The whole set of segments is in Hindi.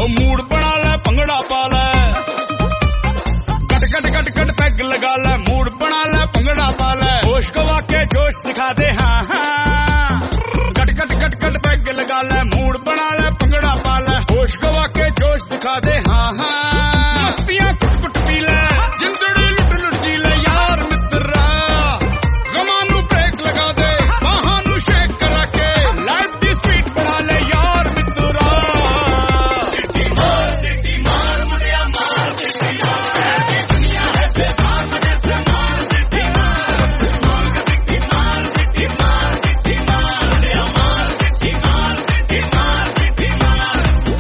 मूड बना ले भंगड़ा पा ले कट कट कट कट पैग लगा ले मूड बना ले भंगड़ा पा ले होश गवा के जोश दिखा दे हाँ हाँ कट कट कट कट पैग लगा ले मूड बना ले भंगड़ा पा ले होश गवा के जोश दिखा दे हाँ हाँ मस्तियां कुट कुट पी ले जिंदड़ी लुट लुट जी ले यार मित्रा गमानू ब्रेक लगा दे बाहानू शेक करा के लाइफ दी स्पीड बढ़ा ले यार मित्रा सिटी मार मुड़िया मार सिटी यार दुनिया है बेकार मजे से मार सिटी मार सिटी मार सिटी मार सिटी मार मुड़िया मार सिटी मार सिटी मार सिटी मार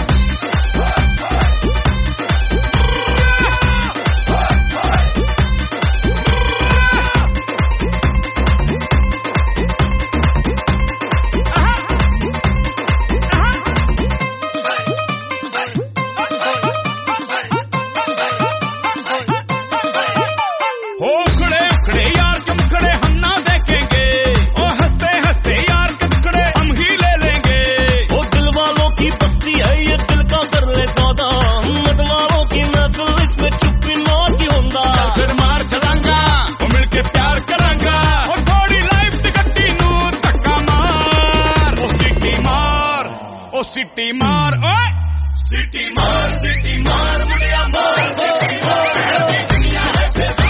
हो खड़े खड़े यार क्यों खड़े हम ना देखेंगे ओ हंसते हंसते यार के टुकड़े हम ही ले लेंगे वो दिल वालों की बस्ती है ये दिल का कर ले सौदा मत वालों की महफिल इसमें चुप्पी ना की होंदा फिर मार चलांगा वो मिलके प्यार करांगा और थोड़ी लाइफ टिकटी नू धक्का मार ओ सिटी मार ओ सिटी मार ओए सिटी मार मुड़िया मार सिटी मार दुनिया है